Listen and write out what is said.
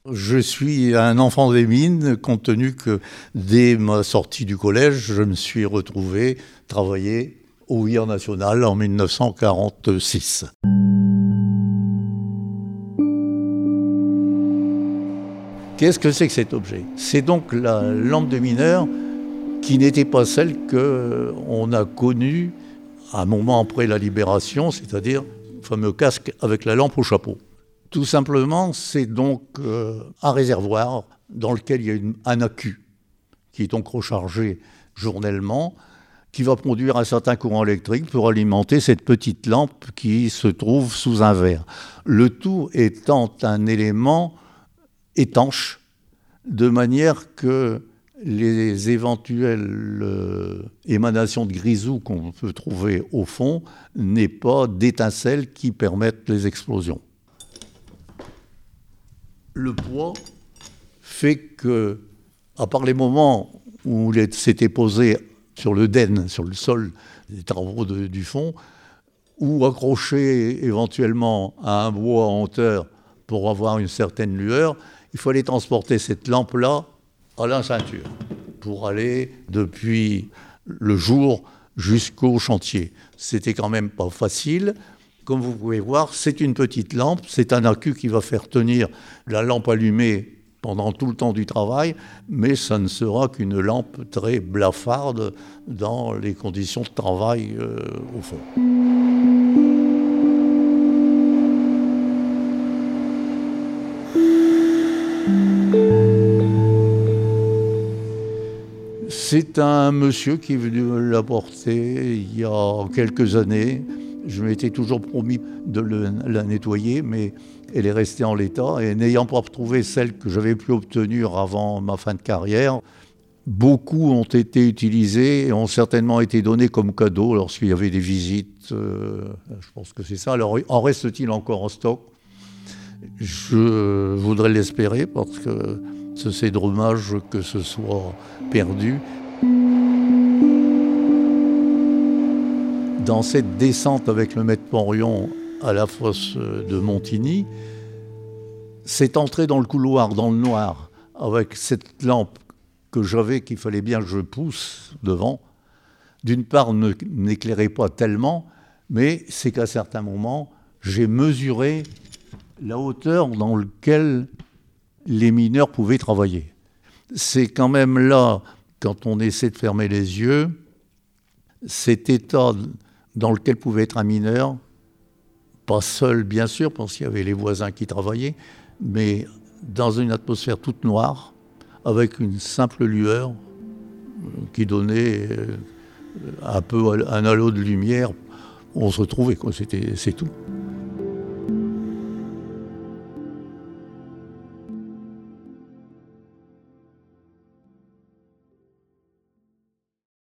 Je suis un enfant des mines, compte tenu que dès ma sortie du collège, je me suis retrouvé travailler au Wir National en 1946. Qu'est-ce que c'est que cet objet ? C'est donc la lampe de mineur qui n'était pas celle qu'on a connue un moment après la libération, c'est-à-dire le fameux casque avec la lampe au chapeau. Tout simplement, c'est donc un réservoir dans lequel il y a un accu qui est donc rechargé journellement, qui va produire un certain courant électrique pour alimenter cette petite lampe qui se trouve sous un verre. Le tout étant un élément étanche, de manière que les éventuelles émanations de grisou qu'on peut trouver au fond n'aient pas d'étincelles qui permettent les explosions. Le poids fait que, à part les moments où c'était posé sur le den, sur le sol des travaux du fond, ou accroché éventuellement à un bois en hauteur pour avoir une certaine lueur, il fallait transporter cette lampe-là à la ceinture pour aller depuis le jour jusqu'au chantier. C'était quand même pas facile. Comme vous pouvez voir, c'est une petite lampe, c'est un accu qui va faire tenir la lampe allumée pendant tout le temps du travail, mais ça ne sera qu'une lampe très blafarde dans les conditions de travail au fond. C'est un monsieur qui est venu me l'apporter il y a quelques années. Je m'étais toujours promis de la nettoyer, mais elle est restée en l'état. Et n'ayant pas trouvé celle que j'avais pu obtenir avant ma fin de carrière, beaucoup ont été utilisés et ont certainement été donnés comme cadeau lorsqu'il y avait des visites. Je pense que c'est ça. Alors, en reste-t-il encore en stock ? Je voudrais l'espérer parce que c'est dommage que ce soit perdu. Dans cette descente avec le maître Porion à la fosse de Montigny, c'est entré dans le couloir, dans le noir, avec cette lampe que j'avais, qu'il fallait bien que je pousse devant. D'une part, n'éclairait pas tellement, mais c'est qu'à certains moments, j'ai mesuré la hauteur dans laquelle les mineurs pouvaient travailler. C'est quand même là, quand on essaie de fermer les yeux, cet état dans lequel pouvait être un mineur, pas seul bien sûr, parce qu'il y avait les voisins qui travaillaient, mais dans une atmosphère toute noire, avec une simple lueur qui donnait un peu un halo de lumière, on se retrouvait, c'est tout.